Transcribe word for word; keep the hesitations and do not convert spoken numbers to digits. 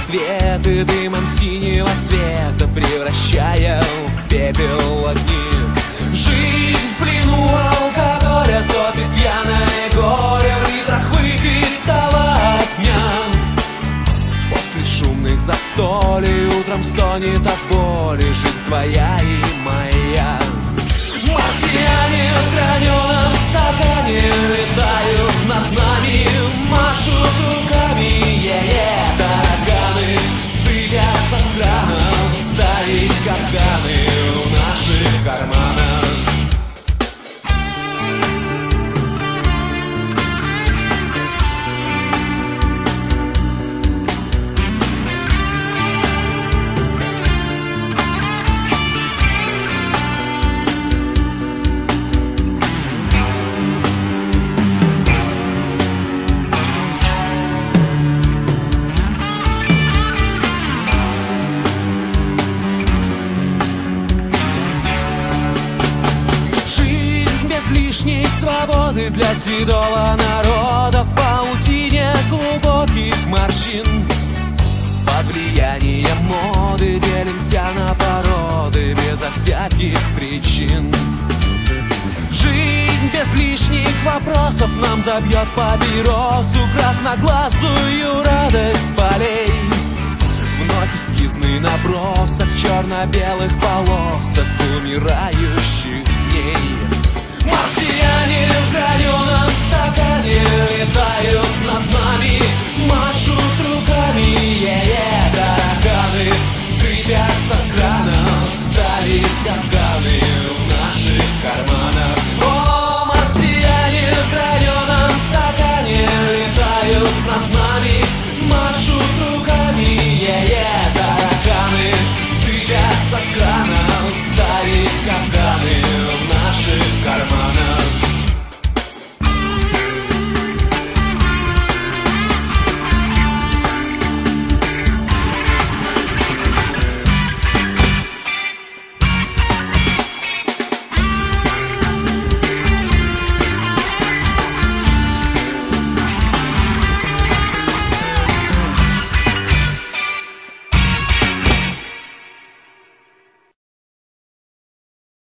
ответы дымом синего цвета, превращая в пепел огни. Жизнь в плену алкоголя топит пьяное горе в литрах выпитого дня. После шумных застолий утром стонет от боли жизнь твоя и моя. Марсиане в граненом стакане летают над нами, машут руками, е-е, тараканы сыпятся с кранов, ставить капканы в наших карманах. Свободы для седого народа в паутине глубоких морщин. Под влиянием моды делимся на породы безо всяких причин. Жизнь без лишних вопросов нам забьет папиросу, красноглазую радость полей. Вновь эскизный набросок черно-белых полосок умирающих дней. Марсиане в граненом стакане летают над нами,